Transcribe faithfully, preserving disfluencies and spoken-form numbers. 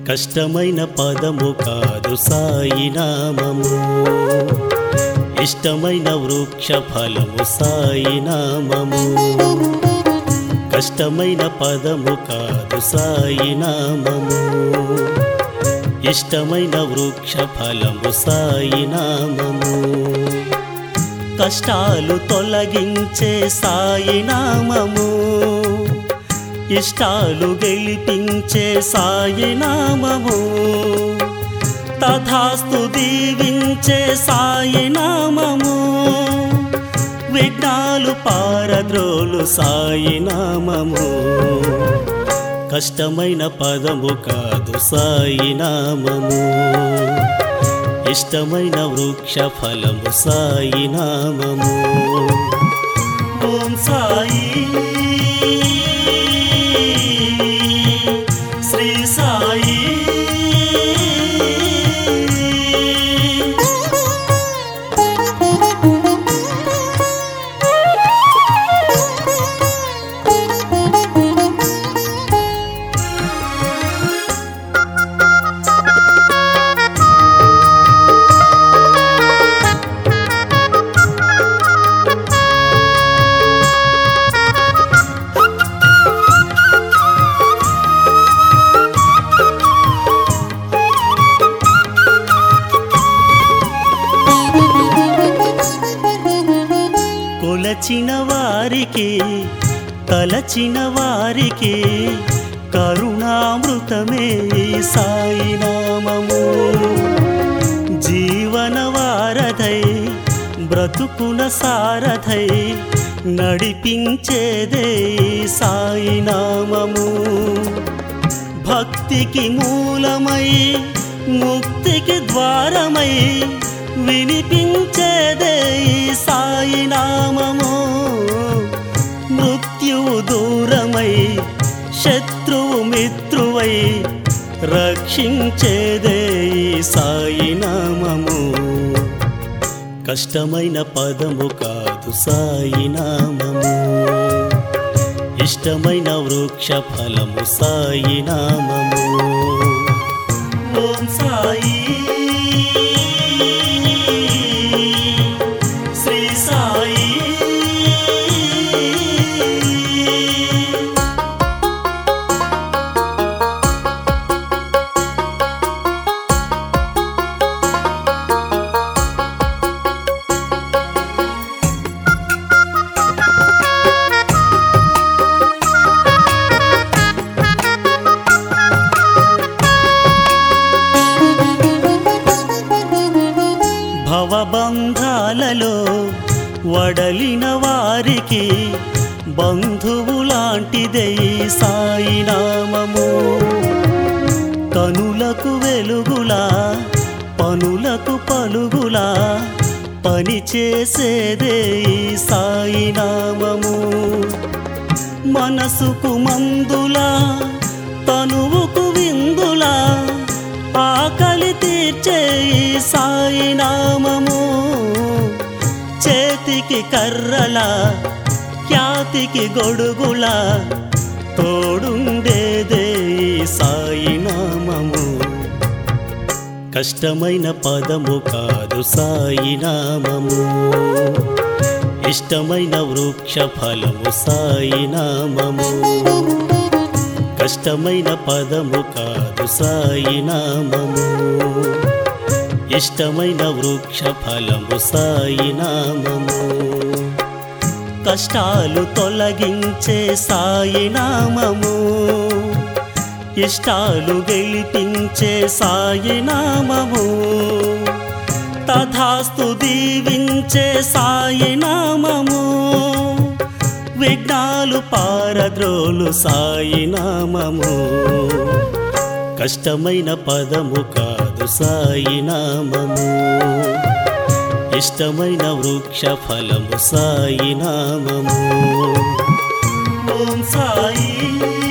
కష్టమైన పదము కాదు సాయి నామము, ఇష్టమైన వృక్ష ఫలము సాయి నామము. కష్టమైన పదము కాదు సాయి నామము, ఇష్టమైన వృక్ష ఫలము సాయి నామము. కష్టాలు తొలగించే సాయి నామము, ఇష్టాలు గెలిపించే సాయి నామము. తథాస్తు దీవించే సాయి నామము, విఘ్నాలు పారద్రోలు సాయి నామము. కష్టమైన పదము కాదు సాయి నామము, ఇష్టమైన వృక్ష ఫలము సాయి నామము. ఓం సాయి శ్రీ సాయి. కొలచిన వారికి తలచిన వారికి కరుణామృతమే సాయి నామము. జీవన వారధై బ్రతుకున సారథై నడిపించేదే సాయి నామము. భక్తికి మూలమై ముక్తికి ద్వారమై వినిపించేదే సాయి నామము. మృత్యువు దూరమై శత్రువు మిత్రువై రక్షించేదే సాయి నామము. కష్టమైన పదము కాదు సాయి నామము, ఇష్టమైన వృక్ష ఫలము సాయి నామము. ఓం సాయి శ్రీ సాయి. భవబంధాలలో వడలిన వారికి బంధువులాంటిదే సాయి నామము. కనులకు వెలుగులా పనులకు పలుగులా పనిచేసేదే సాయి నామము. మనసుకు మందులా తనువుకు విందులా ఆకలి తీర్చే సాయి నామము. చేతికి కర్రలా ఖ్యాతికి గొడుగులా తోడుండేదే సాయి నామము. కష్టమైన పదము కాదు సాయి నామము, ఇష్టమైన వృక్ష ఫలము సాయి నామము. కష్టమైన పదము కాదు సాయి నామము, ఇష్టమైన వృక్ష ఫలము సాయి నామము. కష్టాలు తొలగించే సాయి నామము, ఇష్టాలు గెలిపించే సాయి నామము. తథాస్తు దీవించే సాయి నామము, విఘ్నాలు పారద్రోలు సాయి నామము. కష్టమైన పదము కాదు సాయి నామము, ఇష్టమైన వృక్ష ఫలము సాయి నామము. ఓం సాయి.